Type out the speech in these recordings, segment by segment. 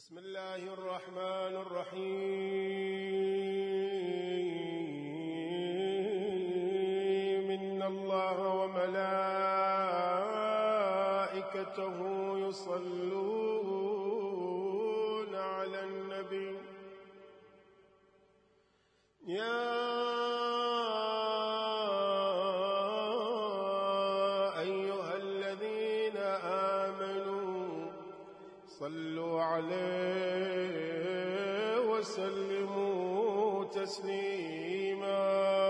بسم الله الرحمن الرحيم. إن الله وملائكته يصلون على النبي يا أيها الذين آمنوا صلوا عليه وسلموا تسليما.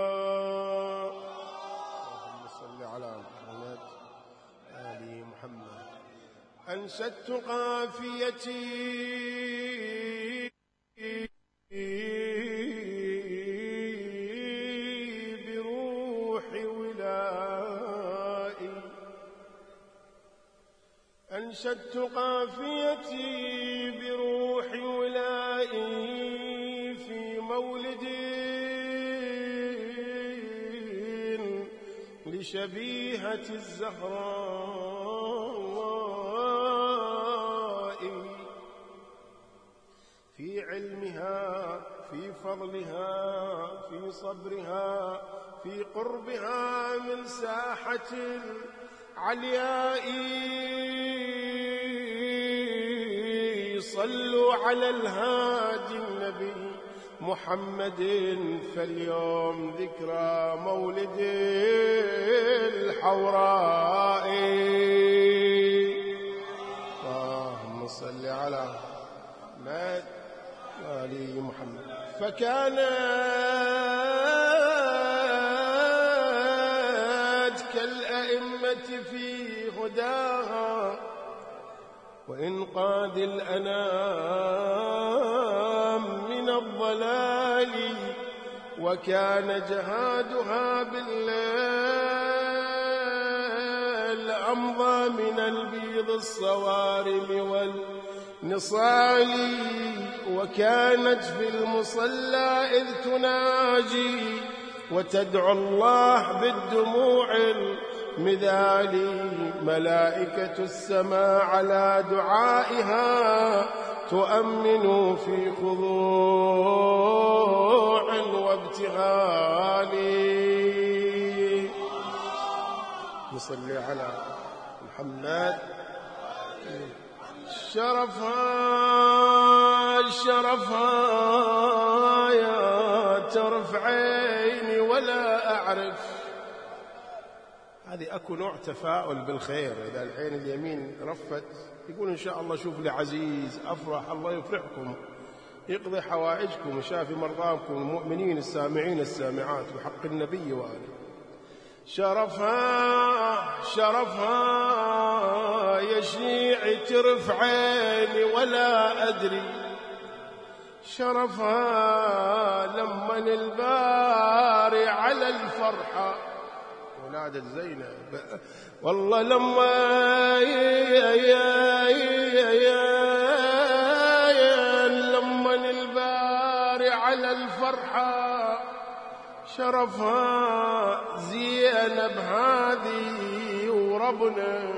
اللهم صل على محمد آل محمد. أنشدت قافيتي بروح ولائي، أنشدت قافيتي بروح ولائي في مولد لشبيهة الزهراء، في علمها، في فضلها، في صبرها، في قربها من ساحة العلياء. صلوا على الهادي النبي محمد، فاليوم ذكرى مولد الحوراء. اللهم صل على محمد آل محمد. فكانت كالأئمة في هداها وإنقاذ الأنام من الضلال، وكان جهادها بالليل أمضى من البيض الصوارم والنصال، وكانت في المصلى إذ تناجي وتدعو الله بالدموع المذالي، ملائكة السماء على دعائها تؤمن في خضوع وابتهال. نصلي على محمد. شرفها يا ترفع عيني ولا أعرف. هذه أكو نوع تفاؤل بالخير. إذا العين اليمين رفت يقول إن شاء الله شوف لي عزيز أفرح، الله يفرحكم، يقضي حوائجكم، يشافي مرضاكم، المؤمنين السامعين السامعات بحق النبي وآله. شرفها يا شيعي ترفع عيني ولا أدري، شرفها لما الباري على الفرحة ولادة زينب، والله لما الباري على الفرحة شرفها زينب هذه، وربنا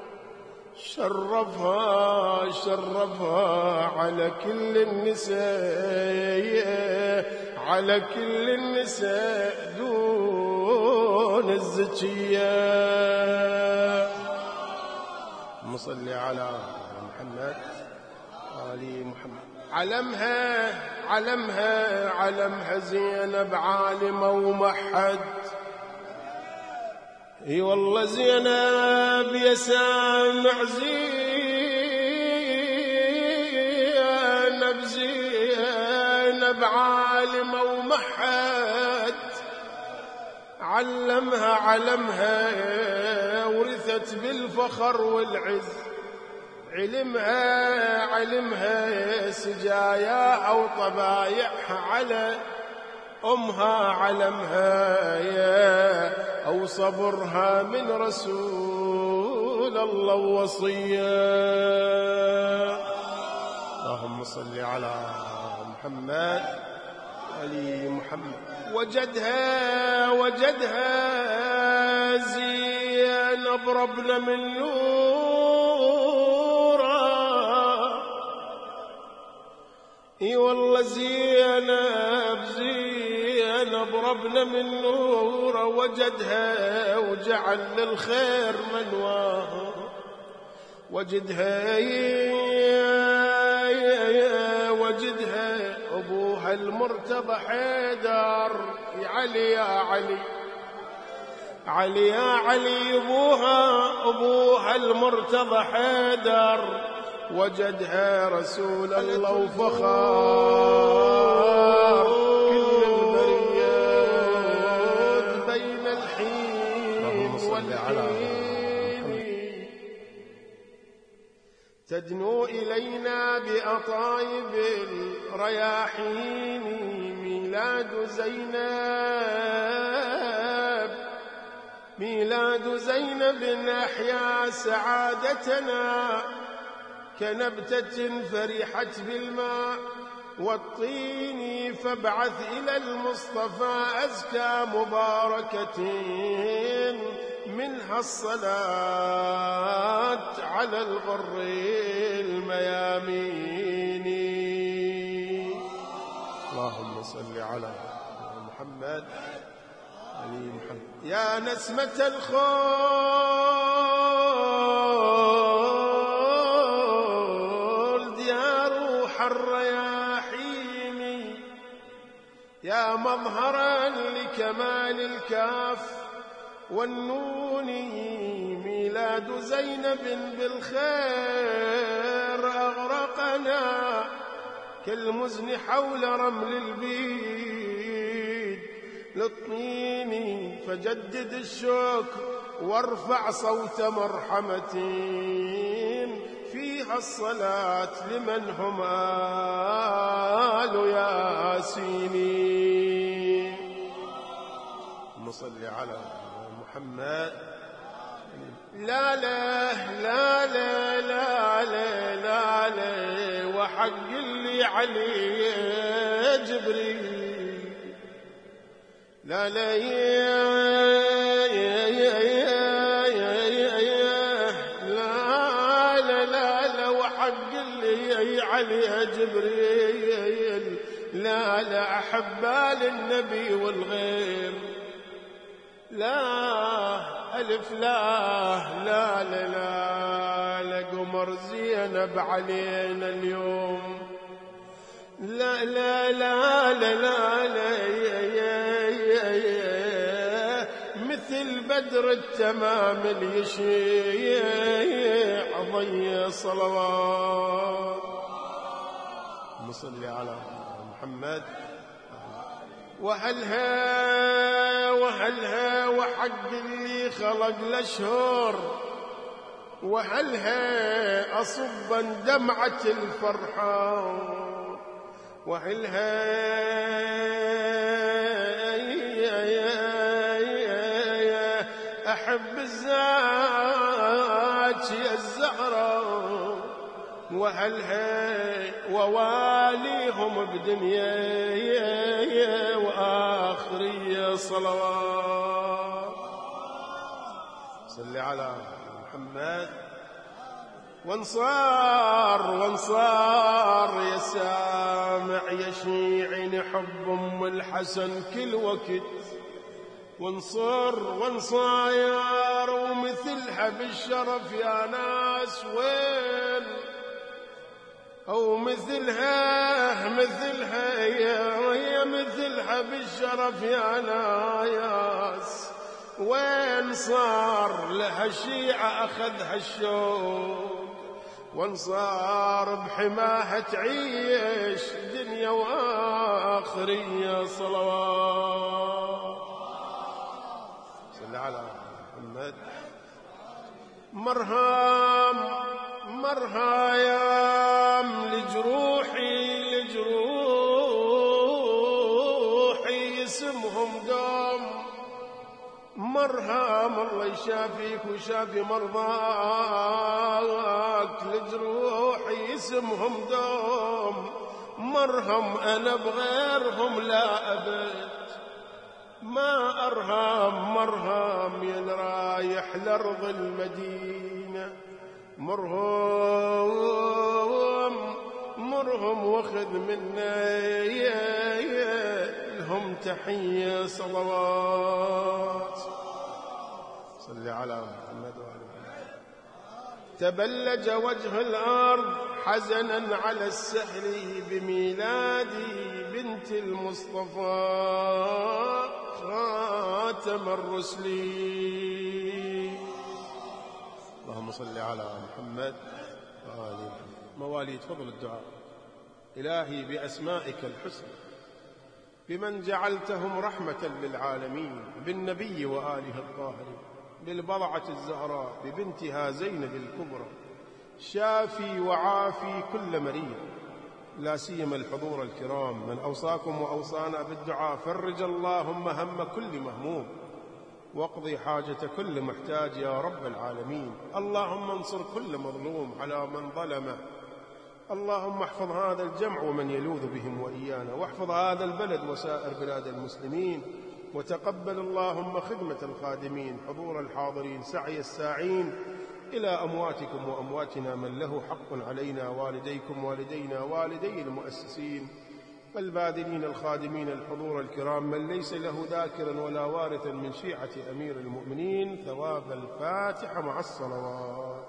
شرفها على كل النساء، على كل النساء دون الزكية. مصلي على محمد آل محمد. علمها زينب عالمة ومحد. اي والله زينب يا سامع، زينب عالمة ومحد. علمها ورثت بالفخر والعز، علمها سجاياها وطبايعها على أمها، علمها يا أو صبرها من رسول الله وصية. اللهم صل على محمد آل محمد. وجدها زينب ربنا من نورا، اي والله زينب زينب ربنا من نوره وجدها وجعل للخير منواه، وجدها أبوها المرتضى حيدر. يا علي يا علي علي يا علي أبوها المرتضى حيدر، وجدها رسول الله وفخار كل البريات بين الحين والحين. تدنو إلينا بأطايب الرياحين ميلاد زينب أحيا سعادتنا كنبتة فرحت بالماء والطين، فابعث إلى المصطفى أزكى مباركة منها الصلاة على الغر الميامين. اللهم صل على محمد علي محمد. يا نسمة الخلد يا روح الرياحين، يا مظهرا لكمال الكاف والنون، ميلاد زينب بالخير أغرقنا كالمزن حول رمل البيد للطين، فجدد الشكر وارفع صوت مرحمة فيها الصلاة لمن هم آل ياسين. نصلي على محمد. لا لا لا لا لا لا لا لا وحق اللي علي جبريل، لا لا لا وحق اللي علي جبريل، لا أحبال النبي والغير، لا ألف لا قمر زينب علينا اليوم، لا لا لا لا لا, لا مثل بدر التمام اليشيع ضي صلوات. نصلي على محمد. وهلها وحق اللي خلق الأشهر، وهلها أصبا دمعة الفرحة، وهلها أحب الزات يا الزهرة، وهلها وواليهم بدنيا وآخرية صلوات. صل على محمد. وانصار يا سامع يا شيعي حب أم الحسن كل وقت، وانصاير ومثلها بالشرف يا ناس وين، أو مثلها يا مثلها بالشرف يا ناس وين، صار لها الشيعة أخذها الشوق، وانصار بحماها تعيش دنيا وآخرية صلوات. صل على محمد. مرهايام لجروحي اسمهم دوم، مرهام الله يشافيك ويشافي مرضاك، لجروحي اسمهم دوم، مرهم أنا بغيرهم لا أبد، ما أرهام مرهم ين رايح لأرض المدينة، مرهم وخذ منا لهم تحية صلوات. صل على محمد وآل محمد. تبلج وجه الأرض حزنا على السحر بميلاد بنت المصطفى خاتم الرسل. اللهم صل على محمد وآل محمد. مواليد فضل الدعاء. إلهي بأسمائك الحسنى بمن جعلتهم رحمة للعالمين، بالنبي وآله الطاهرين، بالبضعة الزهراء ببنتها زينب الكبرى، شافي وعافي كل مريض، لا سيما الحضور الكرام من أوصاكم وأوصانا بالدعاء. فرج اللهم هم كل مهموم واقضي حاجة كل محتاج يا رب العالمين. اللهم انصر كل مظلوم على من ظلمه. اللهم احفظ هذا الجمع ومن يلوذ بهم وإيانا، واحفظ هذا البلد وسائر بلاد المسلمين، وتقبل اللهم خدمة الخادمين، حضور الحاضرين، سعي الساعين إلى أمواتكم وأمواتنا من له حق علينا، والديكم والدينا والدي المؤسسين، الباذلين الخادمين الحضور الكرام، من ليس له ذاكرا ولا وارثا من شيعة أمير المؤمنين. ثواب الفاتحة مع الصلوات.